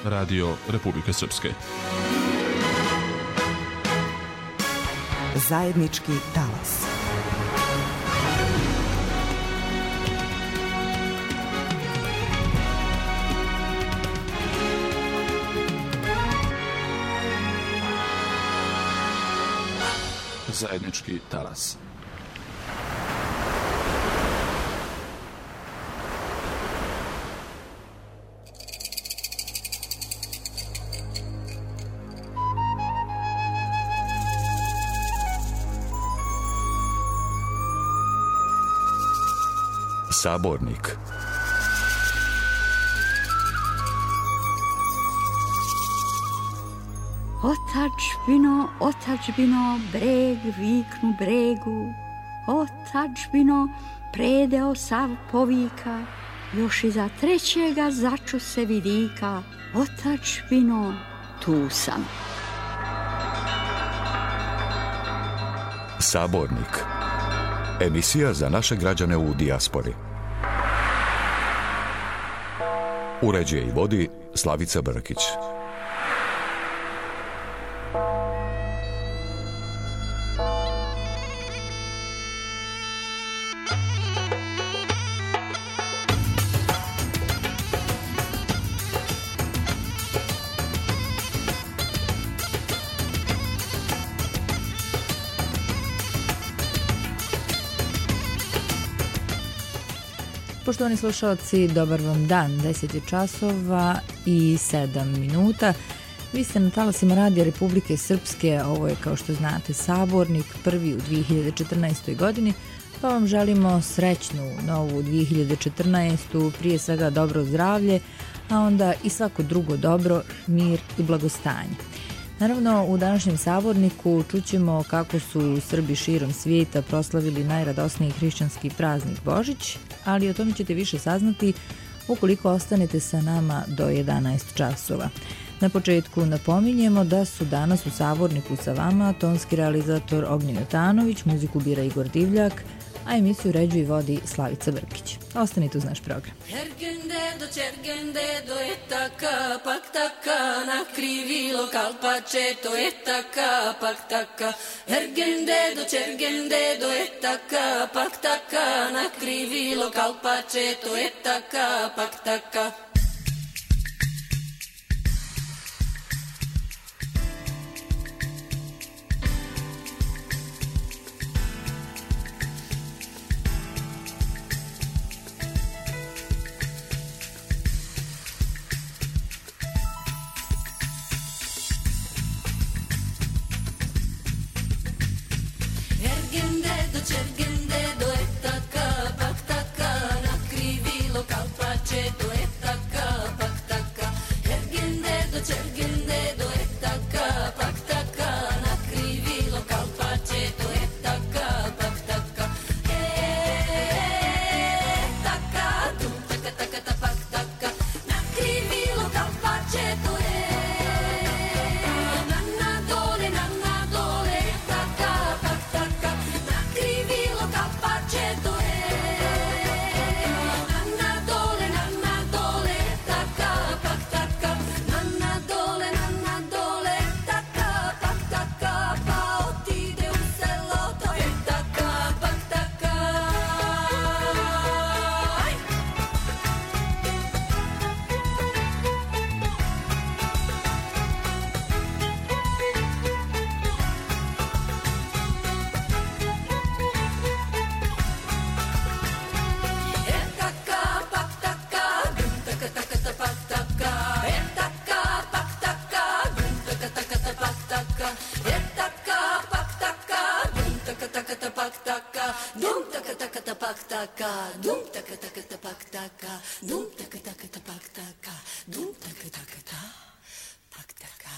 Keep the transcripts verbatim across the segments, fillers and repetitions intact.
Radio Republike Srpske. Zajednički talas. Zajednički talas. Sabornik. Otadžbino, otadžbino, breg viknu bregu, otadžbino, predeo sav povika, još iza trećega začu se vidika, otadžbino, tu sam. Sabornik. Emisija za naše građane u dijaspori. Uređuje i vodi Slavica Brkić. Poštovani slušalci, dobar vam dan, deset je časova i sedam minuta. Vi ste na talasima Radija Republike Srpske, ovo je kao što znate Sabornik, prvi u dvije hiljade četrnaestoj godini, pa vam želimo srećnu novu dvije hiljade četrnaestu, prije svega dobro zdravlje, a onda i svako drugo dobro, mir i blagostanje. Naravno, u današnjem Saborniku čućemo kako su Srbi širom svijeta proslavili najradosniji hrišćanski praznik Božić, ali o tome ćete više saznati ukoliko ostanete sa nama do jedanaest časova. Na početku napominjemo da su danas u Saborniku sa vama tonski realizator Ognjen Jotanović, muziku bira Igor Divljak, a emisiju uređuje i vodi Slavica Brkić. Ostanite uz naš program. Ergendedo, cergendedo, etaka, pak taka, na krivilo kalpačeto, etaka, pak taka. Ergendedo, cergendedo, etaka, pak taka, na krivilo kalpačeto, etaka, pak taka. Cergendedo, etaka, pak taka, na krivilo kalpačeto, etaka, pak taka. Ergendedo, cergendedo, etaka, pak taka, na krivilo kalpačeto, etaka, pak taka. Etaka, dum taka taka ta pak taka, na krivilo kalpačeto, na na dole, na na dole, etaka, pak taka. Kalpačeto je, na na dole, na na dole, taka, pak taka, na na dole, na na dole, taka, pak taka, pa otide u selo, to je taka, pak taka. Dum taka taka ta pak taka, dum taka taka ta pak taka, dum taka taka ta pak taka, dum taka taka ta pak taka.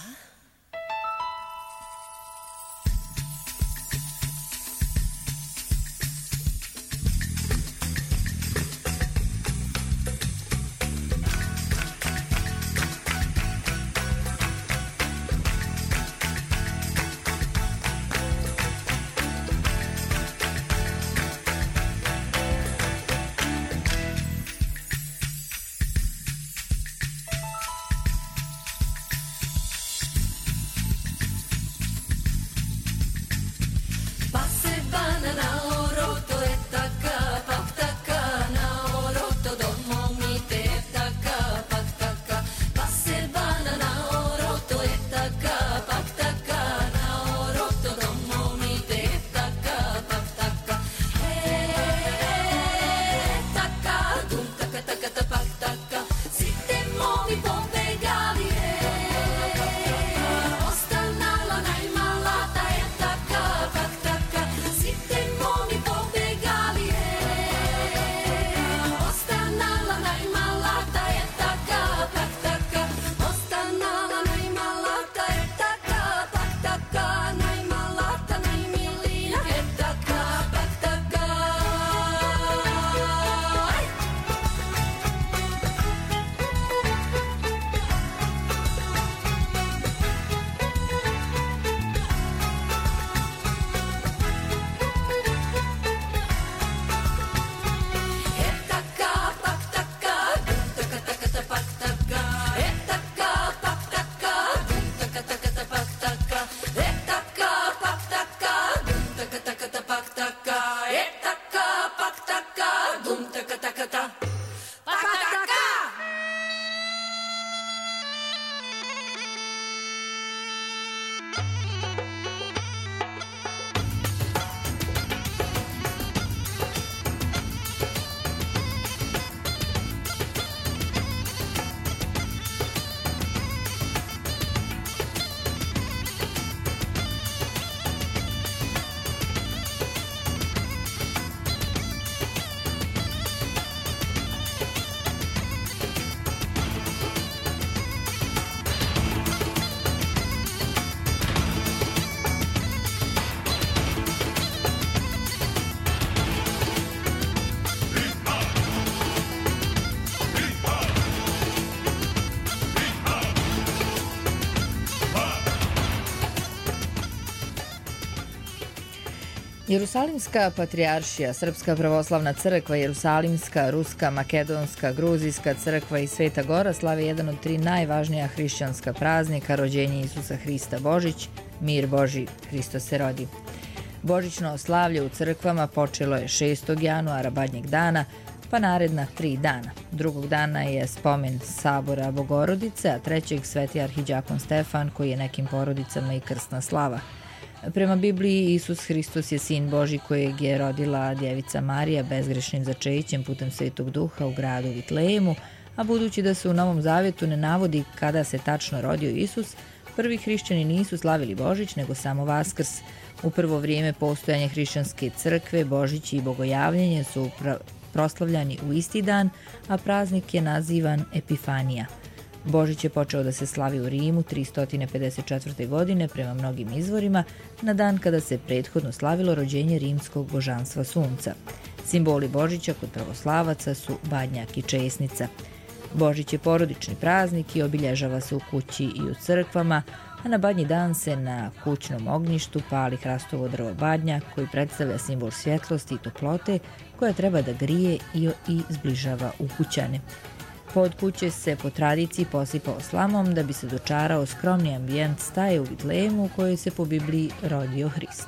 Jerusalimska patrijaršija, Srpska pravoslavna crkva, Jerusalimska, Ruska, Makedonska, Gruzijska crkva i Sveta Gora slave jedan od tri najvažnija hrišćanska praznika, rođenje Isusa Hrista Božić, mir Boži, Hristos se rodi. Božićno slavlje u crkvama počelo je šestog januara badnjeg dana, pa naredna tri dana. Drugog dana je spomen sabora Bogorodice, a trećeg sveti arhiđakon Stefan, koji je nekim porodicama i krstna slava. Prema Bibliji, Isus Hristos je sin Boži kojeg je rodila djevica Marija bezgrešnim začećem putem Svetog Duha u gradu Vitlejemu, a budući da se u Novom Zavjetu ne navodi kada se tačno rodio Isus, prvi hrišćani nisu slavili Božić, nego samo Vaskrs. U prvo vrijeme postojanja hrišćanske crkve, Božić i bogojavljenje su proslavljani u isti dan, a praznik je nazivan Epifanija. Božić je počeo da se slavi u Rimu tristo pedeset četvrte. godine prema mnogim izvorima, na dan kada se prethodno slavilo rođenje rimskog božanstva sunca. Simboli Božića kod pravoslavaca su badnjak i česnica. Božić je porodični praznik i obilježava se u kući i u crkvama, a na badnji dan se na kućnom ognjištu pali hrastovo drvo badnjak koji predstavlja simbol svjetlosti i toplote koja treba da grije i, i zbližava ukućane. Pod kuće se po tradiciji posipao slamom da bi se dočarao skromni ambijent staje u Vitlejemu u kojoj se po Bibliji rodio Hrist.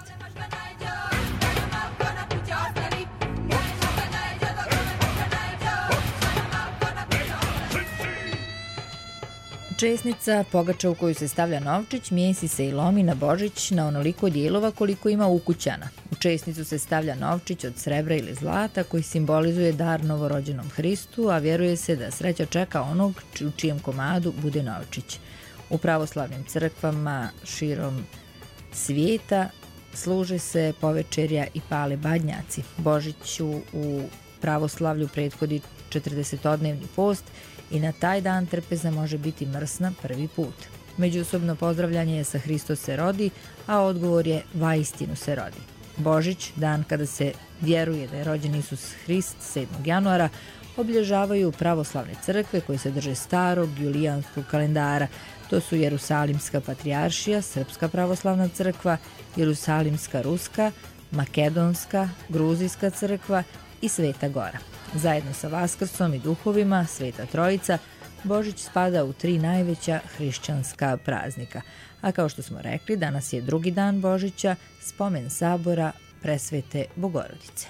Česnica, pogača u koju se stavlja novčić, mijesi se i lomi na Božić na onoliko dijelova koliko ima ukućana. U česnicu se stavlja novčić od srebra ili zlata koji simbolizuje dar novorođenom Hristu, a vjeruje se da sreća čeka onog u čijem komadu bude novčić. U pravoslavnim crkvama širom svijeta služe se povečerja i pale badnjaci. Božiću u pravoslavlju prethodi četrdesetodnevni post i na taj dan trpeza može biti mrsna prvi put. Međusobno pozdravljanje je sa Hristos se rodi, a odgovor je vaistinu se rodi. Božić, dan kada se vjeruje da je rođen Isus Hrist sedmog januara, obilježavaju pravoslavne crkve koje se drže starog julijanskog kalendara. To su Jerusalimska patrijaršija, Srpska pravoslavna crkva, Jerusalimska ruska, Makedonska, Gruzijska crkva i Sveta Gora. Zajedno sa Vaskrsom i duhovima, Sveta Trojica, Božić spada u tri najveća hrišćanska praznika. A kao što smo rekli, danas je drugi dan Božića, spomen sabora Presvete Bogorodice.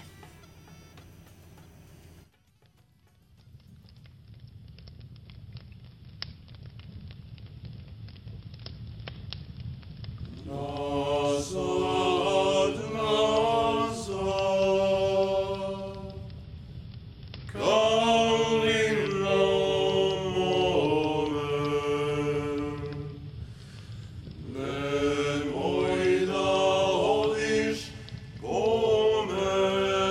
Nemoj da odiš po me.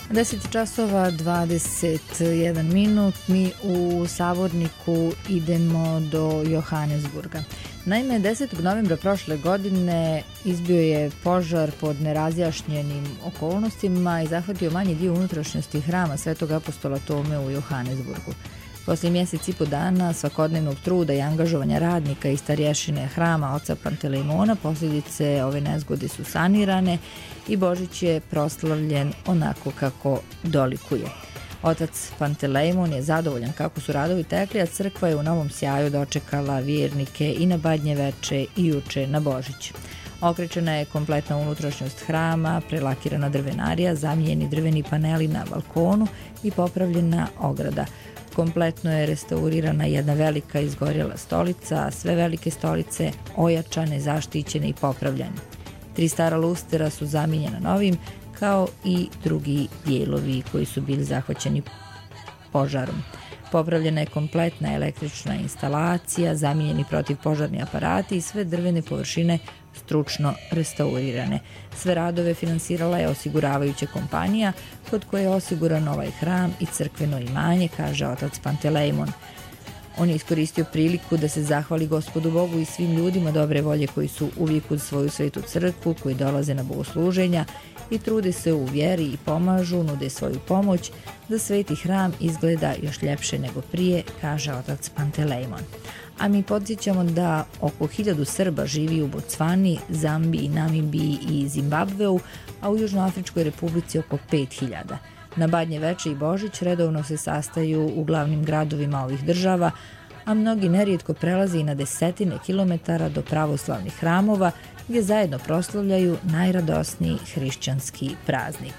deset časova dvadeset jedan minut, mi u Savorniku idemo do Johannesburga. Naime, desetog novembra prošle godine izbio je požar pod nerazjašnjenim okolnostima i zahvatio manji dio unutrašnjosti hrama Svetog apostola Tome u Johannesburgu. Posle mjesec i po dana svakodnevnog truda i angažovanja radnika i starješine hrama oca Pantelejmona, posljedice ove nezgode su sanirane i Božić je proslavljen onako kako dolikuje. Otac Pantelejmon je zadovoljan kako su radovi tekli, a crkva je u novom sjaju dočekala vjernike i na Badnje veče i juče na Božić. Okrečena je kompletna unutrašnjost hrama, prelakirana drvenarija, zamijenjeni drveni paneli na balkonu i popravljena ograda. Kompletno je restaurirana jedna velika izgorjela stolica, a sve velike stolice ojačane, zaštićene i popravljene. Tri stara lustera su zamijenjena novim, kao i drugi dijelovi koji su bili zahvaćeni požarom. Popravljena je kompletna električna instalacija, zamijenjeni protivpožarni aparati i sve drvene površine stručno restaurirane. Sve radove finansirala je osiguravajuća kompanija kod koje je osiguran ovaj hram i crkveno imanje, kaže otac Pantelejmon. On je iskoristio priliku da se zahvali Gospodu Bogu i svim ljudima dobre volje koji su uvijek uz svoju svetu crkvu, koji dolaze na bogosluženja i trude se u vjeri i pomažu, nude svoju pomoć da sveti hram izgleda još ljepše nego prije, kaže otac Pantelejmon. A mi podsjećamo da oko hiljadu Srba živi u Bocvani, Zambiji, Namibiji i Zimbabveu, a u Južnoafričkoj republici oko pet hiljada. Na Badnje veče i Božić redovno se sastaju u glavnim gradovima ovih država, a mnogi nerijetko prelaze i na desetine kilometara do pravoslavnih hramova gdje zajedno proslavljaju najradosniji hrišćanski praznik.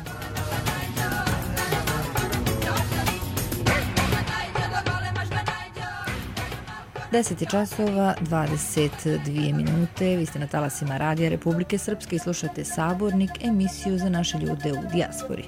deset časova dvadeset dvije minute, vi ste na talasima Radija Republike Srpske i slušate Sabornik, emisiju za naše ljude u dijaspori.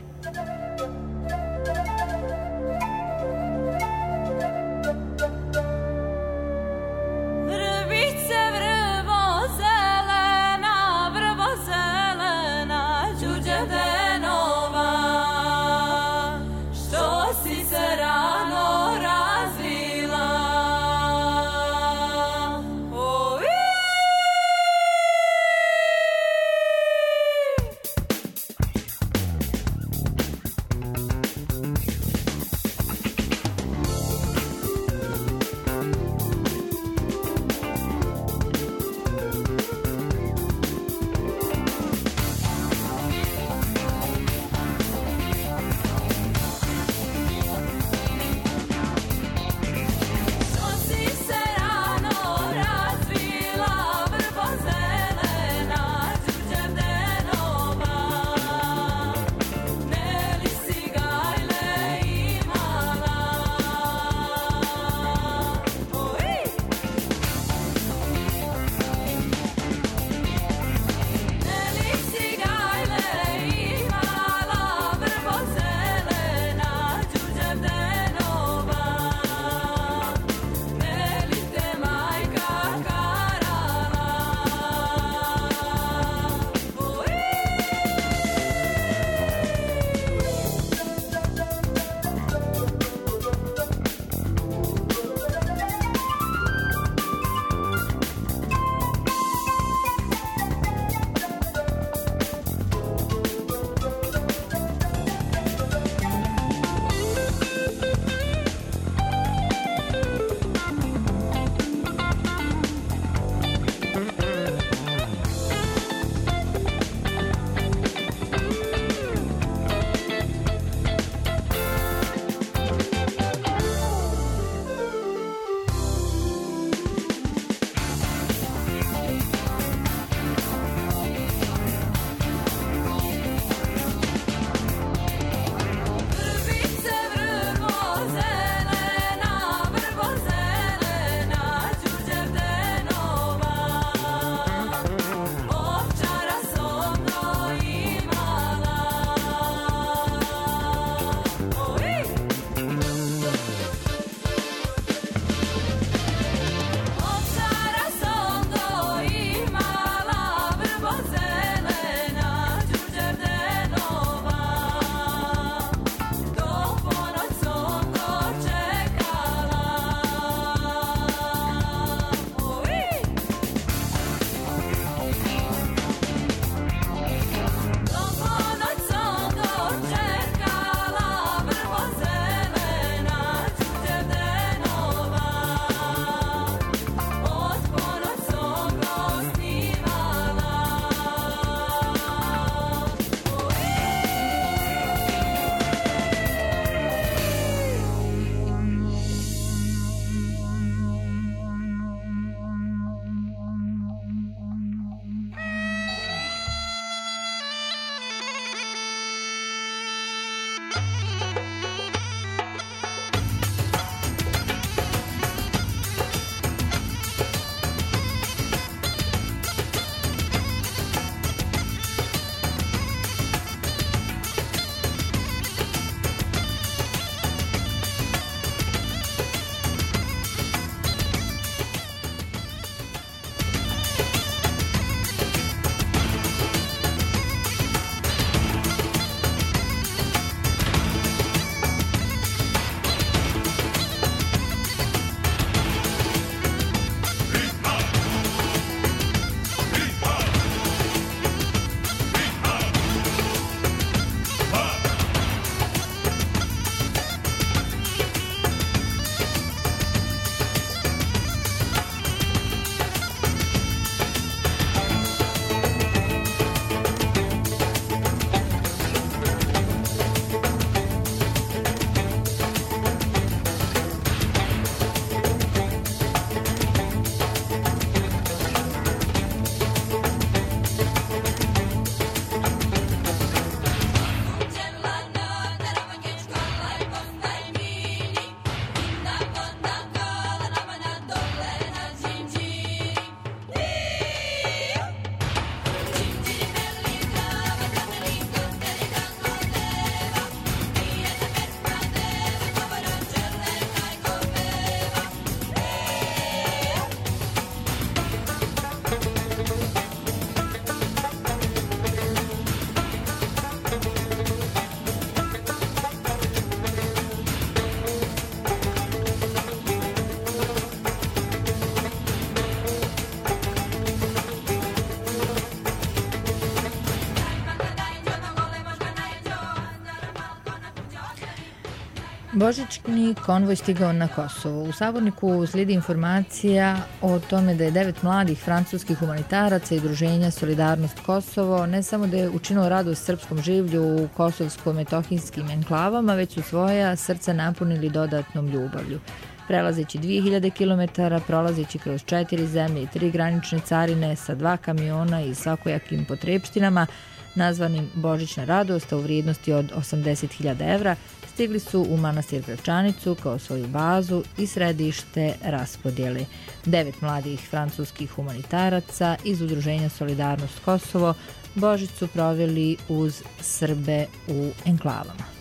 Božićni konvoj stigao na Kosovo. U Saborniku slijedi informacija o tome da je devet mladih francuskih humanitaraca i udruženja Solidarnost Kosovo ne samo da je učinilo radost srpskom življu u kosovsko-metohijskim enklavama, već su svoja srca napunili dodatnom ljubavlju. Prelazeći dvije hiljade kilometara, prolazeći kroz četiri zemlje i tri granične carine sa dva kamiona i svakojakim potrepštinama, nazvanim Božićna radost, a u vrijednosti od osamdeset hiljada evra, stigli su u manastir Gračanicu kao svoju bazu i središte raspodjele. Devet mladih francuskih humanitaraca iz udruženja Solidarnost Kosovo Božić su proveli uz Srbe u enklavama.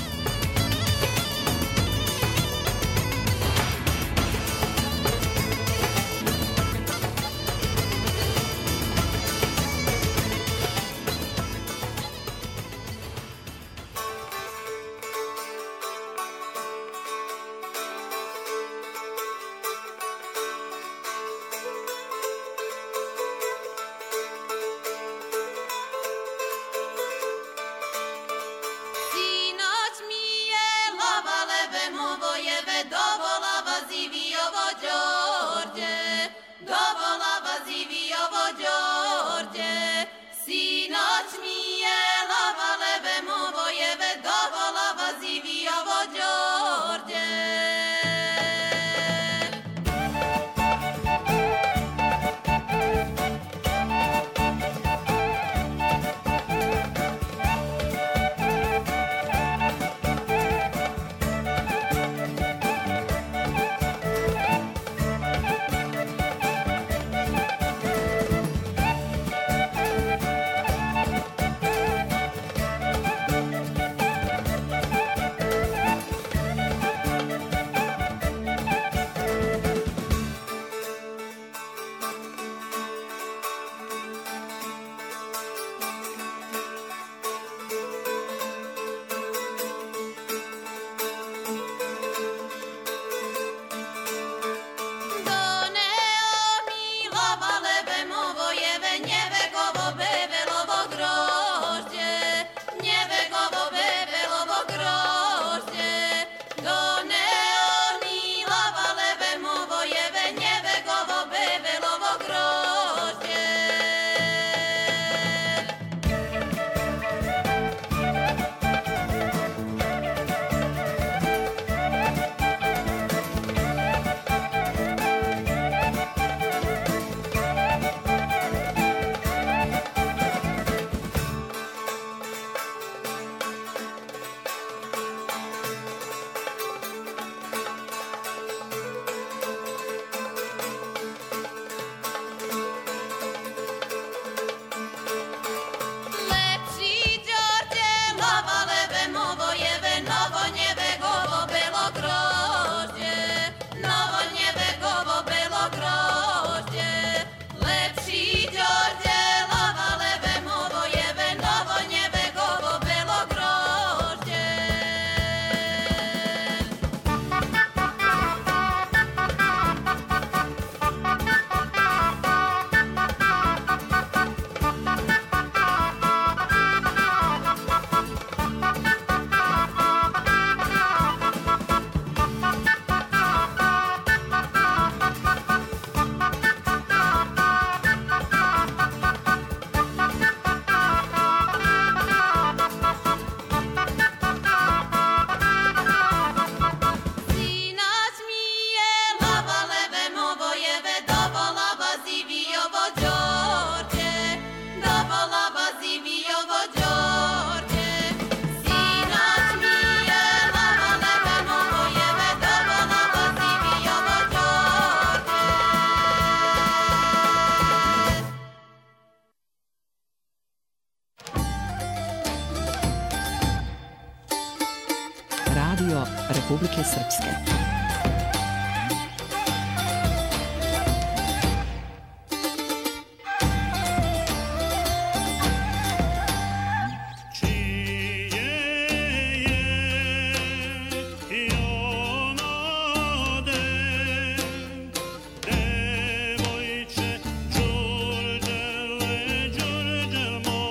Radio Republike Srpske.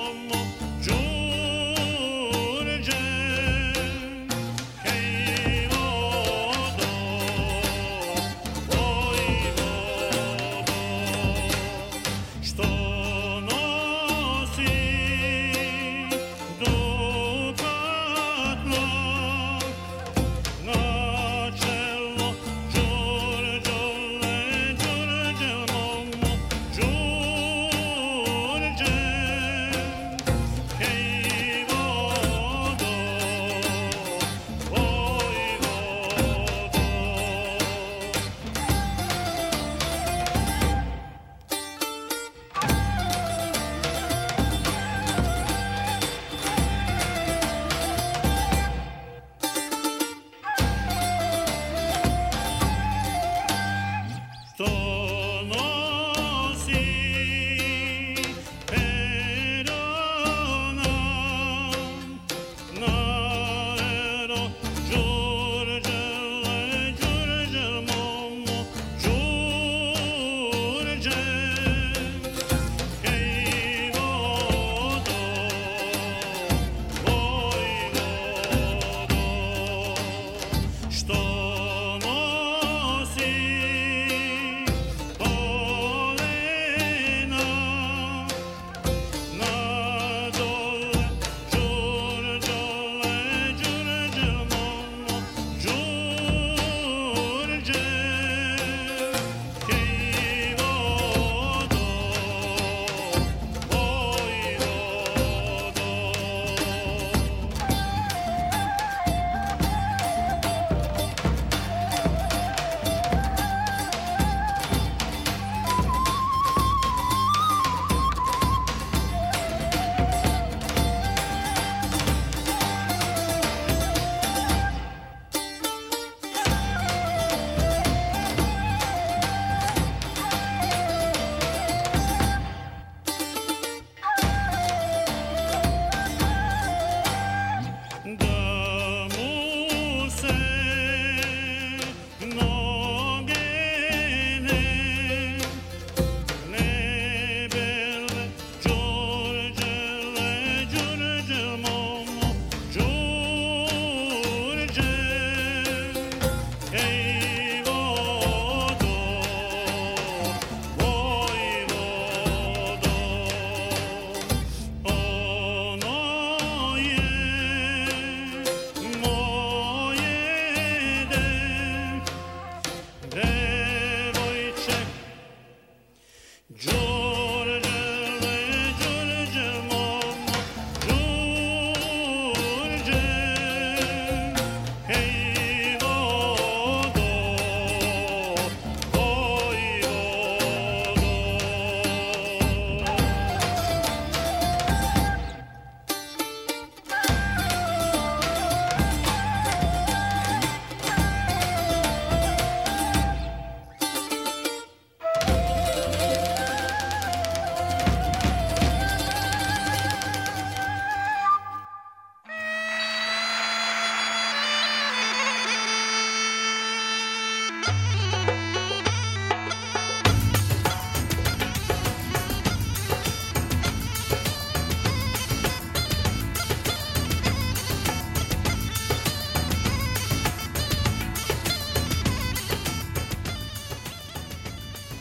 Hey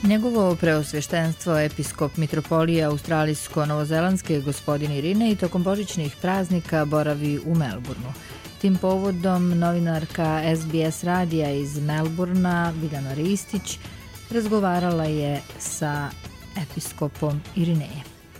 Njegovo preosveštenstvo episkop mitropolije australijsko-novozelandske gospodin Irinej i tokom božićnih praznika boravi u Melbourneu. Tim povodom novinarka S B S radija iz Melbourna Biljana Ristić razgovarala je sa episkopom Irinejem.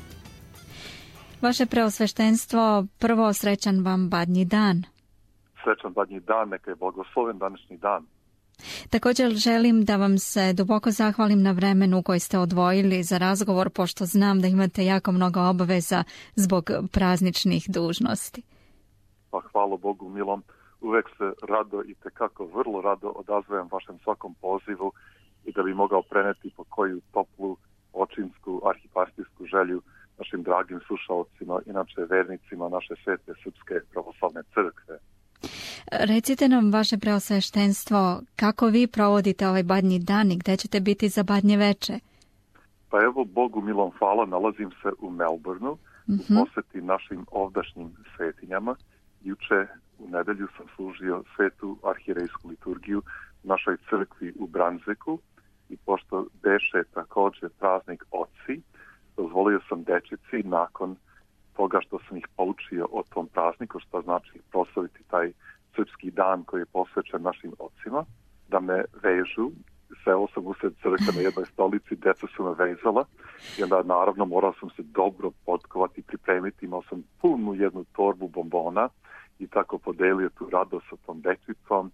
Vaše preosveštenstvo, prvo srećan vam badnji dan. Srećan badnji dan, neka je blagosloven današnji dan. Također želim da vam se duboko zahvalim na vremenu koji ste odvojili za razgovor, pošto znam da imate jako mnogo obaveza zbog prazničnih dužnosti. Pa hvala Bogu milom, uvek se rado i tekako vrlo rado odazvajem vašem svakom pozivu i da bi mogao preneti po koju toplu očinsku arhipastijsku želju našim dragim slušalcima, inače vernicima naše svete srpske pravoslavne crkve. Recite nam, vaše preosveštenstvo, kako vi provodite ovaj badnji dan i gde ćete biti za badnje veče? Pa evo, Bogu milom hvala, nalazim se u Melbourneu, mm-hmm. u poseti našim ovdašnjim svetinjama. Juče u nedelju sam služio svetu arhirejsku liturgiju u našoj crkvi u Brunswicku i pošto beše također praznik oci, dozvolio sam dečici nakon toga što sam ih poučio o tom prazniku, što znači proslaviti taj srpski dan koji je posvećen našim ocima, da me vežu. Seo sam usred crkve na jednoj stolici, deca su me vezala i onda naravno morao sam se dobro potkovati i pripremiti. Imao sam punu jednu torbu bombona i tako podelio tu radost sa tom dečicom.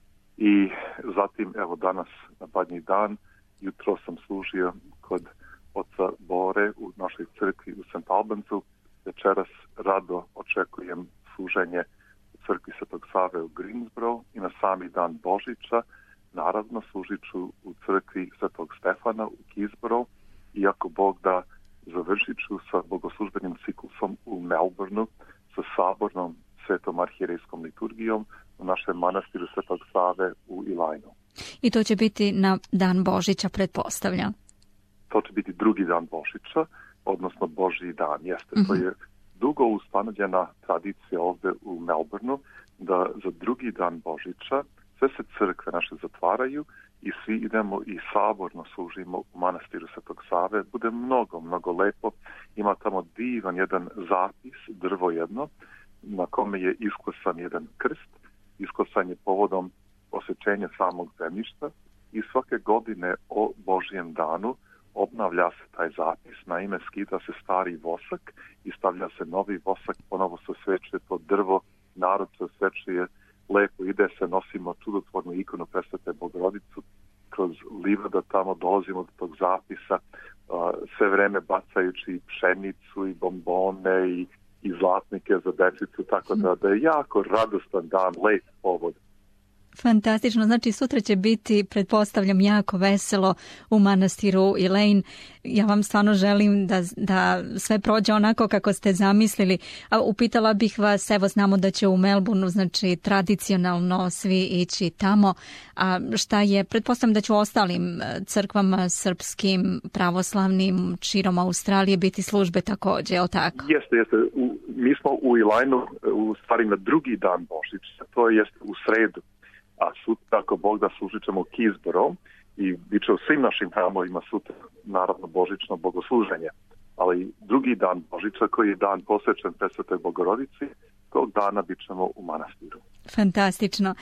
I zatim, evo danas na badnji dan, jutro sam služio kod oca Bore u našoj crkvi u Saint Albansu. Večeras rado očekujem služenje u crkvi Svetog Save u Greensboro i na sami dan Božića naravno služit ću u crkvi Svetog Stefana u Keysborough i ako Bog da završit ću sa bogoslužbenim ciklusom u Melbourneu sa sabornom svetom arhirejskom liturgijom u našem manastiru Svetog Save u Ilajnu. I to će biti na dan Božića, pretpostavljam? To će biti drugi dan Božića, odnosno Božji dan. Jeste, mm-hmm. to je dugo ustanovljena tradicija ovdje u Melbourneu da za drugi dan Božića sve se crkve naše zatvaraju i svi idemo i saborno služimo u manastiru Svetog Save. Bude mnogo, mnogo lepo. Ima tamo divan jedan zapis, drvo jedno, na kome je isklesan jedan krst. Isklesan je povodom osvećenja samog zemljišta i svake godine o Božjem danu obnavlja se taj zapis, naime skida se stari vosak i stavlja se novi vosak, ponovo se osvećuje to drvo, narod se osvećuje, lepo ide se, nosimo čudotvornu ikonu Presvete Bogorodicu kroz livada, tamo dolazimo do tog zapisa, uh, sve vreme bacajući pšenicu i bombone i, i zlatnike za dečicu, tako da, da je jako radostan dan, lep povod. Fantastično, znači sutra će biti, pretpostavljam, jako veselo u manastiru Elaine. Ja vam stvarno želim da, da sve prođe onako kako ste zamislili. A upitala bih vas, evo znamo da će u Melbourneu, znači tradicionalno svi ići tamo. A šta je, pretpostavljam da će u ostalim crkvama srpskim, pravoslavnim, širom Australije biti službe također, je li tako? Jeste, jeste. U, mi smo u Elaineu u stvari na drugi dan Božića, to jest u sredu. A sutra, ako Bog da, služit ćemo u Keysborough i bit će u svim našim hramovima sutra, naravno, božićno bogosluženje. Ali drugi dan Božića, koji je dan posvećen Presvetoj Bogorodici, tog dana bit ćemo u manastiru. Fantastično.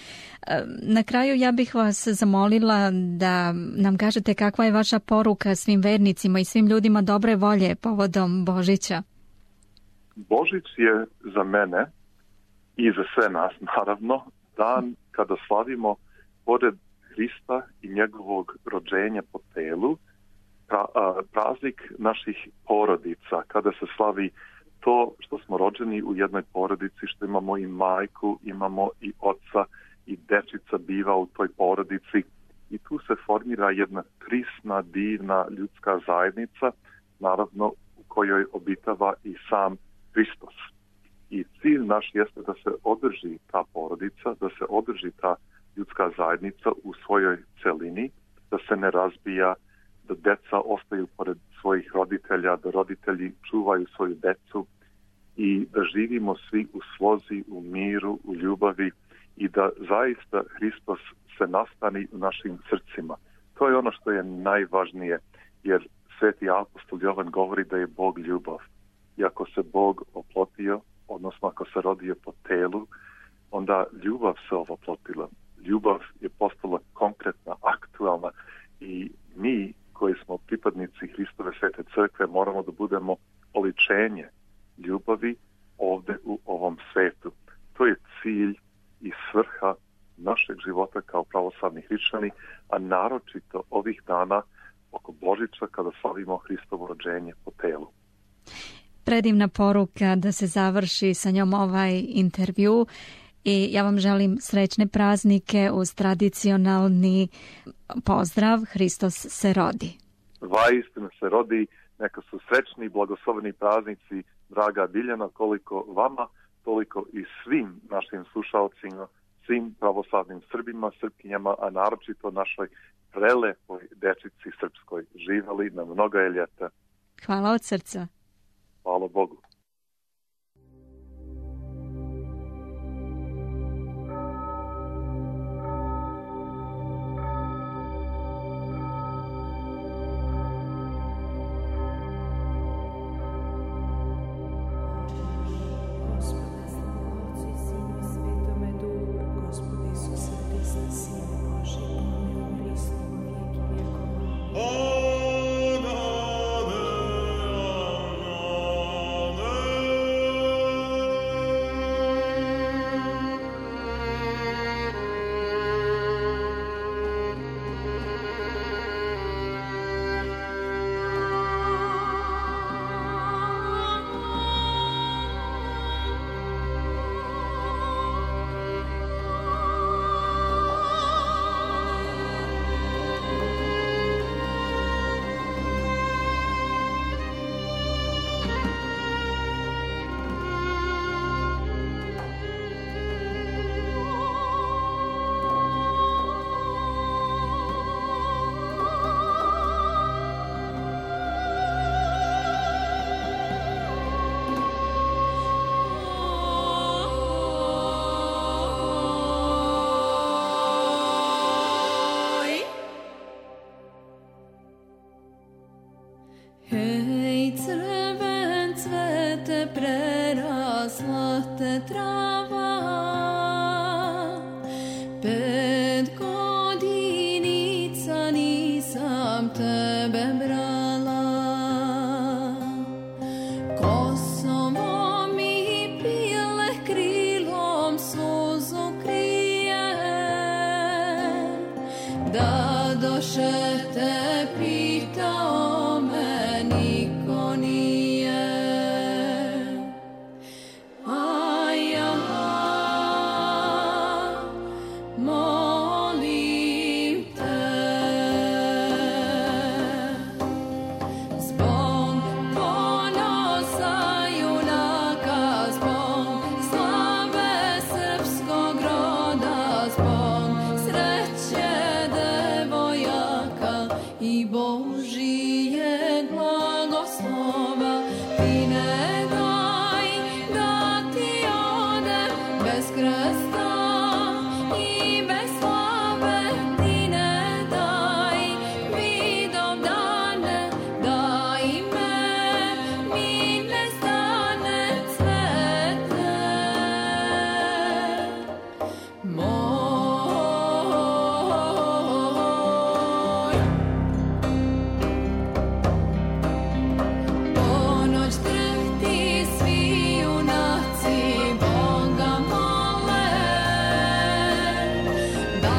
Na kraju ja bih vas zamolila da nam kažete kakva je vaša poruka svim vernicima i svim ljudima dobre volje povodom Božića. Božić je za mene i za sve nas, naravno, dan kada slavimo pored Hrista i njegovog rođenja po telu, pra, a, praznik naših porodica, kada se slavi to što smo rođeni u jednoj porodici, što imamo i majku, imamo i oca i dečica biva u toj porodici i tu se formira jedna prisna, divna ljudska zajednica, naravno u kojoj obitava i sam Hristos. I cilj naš jeste da se održi ta porodica, da se održi ta ljudska zajednica u svojoj celini, da se ne razbija, da deca ostaju pored svojih roditelja, da roditelji čuvaju svoju decu i da živimo svi u slozi, u miru, u ljubavi i da zaista Hristos se nastani u našim srcima. to je ono što je najvažnije, jer sveti apostol Jovan govori da je Bog ljubav. I ako se Bog oplotio, odnosno ako se rodio po telu, onda ljubav se ovoplotila. Ljubav je postala konkretna, aktualna i mi koji smo pripadnici Hristove svete crkve moramo da budemo oličenje ljubavi ovde u ovom svetu. To je cilj i svrha našeg života kao pravoslavni hrišćani, a naročito ovih dana oko Božića kada slavimo Hristovo rođenje po telu. Predivna poruka da se završi sa njom ovaj intervju i ja vam želim srećne praznike uz tradicionalni pozdrav Hristos se rodi. Vaistinu se rodi, neka su srećni i blagosloveni praznici, draga Biljana, koliko vama, toliko i svim našim slušalcima, svim pravoslavnim Srbima, Srpkinjama, a naročito našoj prelepoj dečici srpskoj. Živali na mnoga je ljeta. Hvala od srca. Hvala Bogu. Da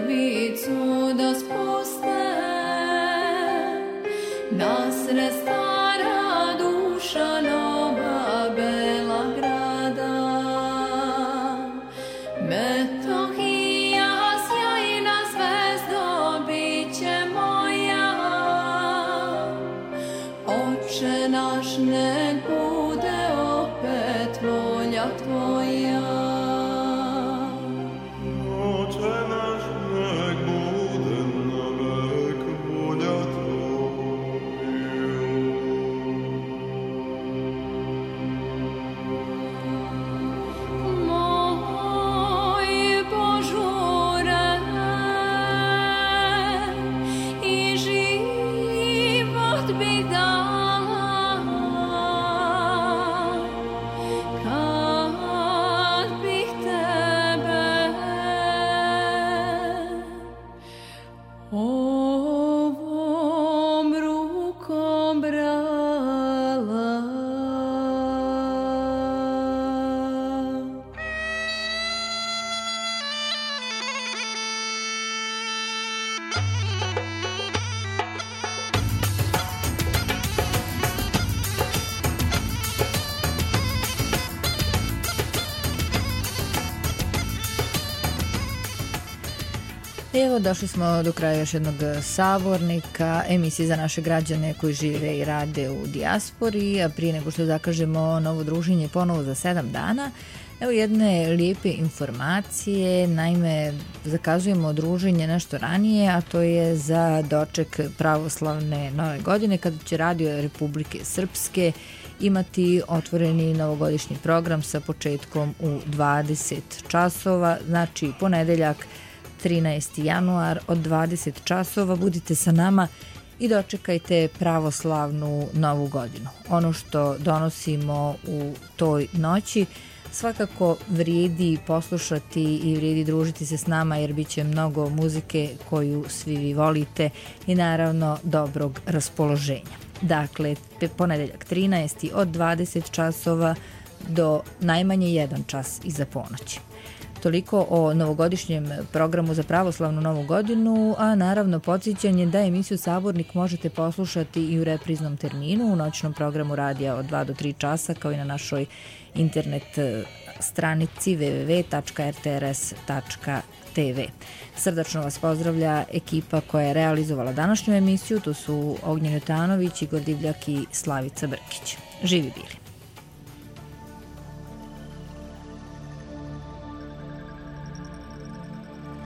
mrkvicu da spuste, nasred stara duša nova bela grada. Metohija sjajna zvezdo biće moja, Oče naš nek bude opet volja tvoja. Oče naš nek bude na vek volja Moj požure i život bi dala kad bih tebe ovom rukom brala. Evo, došli smo do kraja još jednog sabornika, emisije za naše građane koji žive i rade u dijaspori, a prije nego što zakažemo novo druženje ponovo za sedam dana, evo jedne lijepe informacije. Naime, zakazujemo druženje nešto ranije, a to je za doček pravoslavne nove godine, kada će Radio Republike Srpske imati otvoreni novogodišnji program sa početkom u dvadeset časova, znači ponedeljak trinaesti januar od dvadeset časova. Budite sa nama i dočekajte pravoslavnu novu godinu. Ono što donosimo u toj noći svakako vrijedi poslušati i vrijedi družiti se s nama, jer bit će mnogo muzike koju svi vi volite i naravno dobrog raspoloženja. Dakle, ponedeljak trinaesti od dvadeset časova do najmanje jedan čas iza ponoći. Toliko o novogodišnjem programu za pravoslavnu novu godinu, a naravno podsjećanje da emisiju Sabornik možete poslušati i u repriznom terminu u noćnom programu radija od dva do tri časa, kao i na našoj internet stranici w w w tačka r t r s tačka t v. Srdačno vas pozdravlja ekipa koja je realizovala današnju emisiju, to su Ognjen Jotanović, Igor Divljak i Slavica Brkić. Živi bili!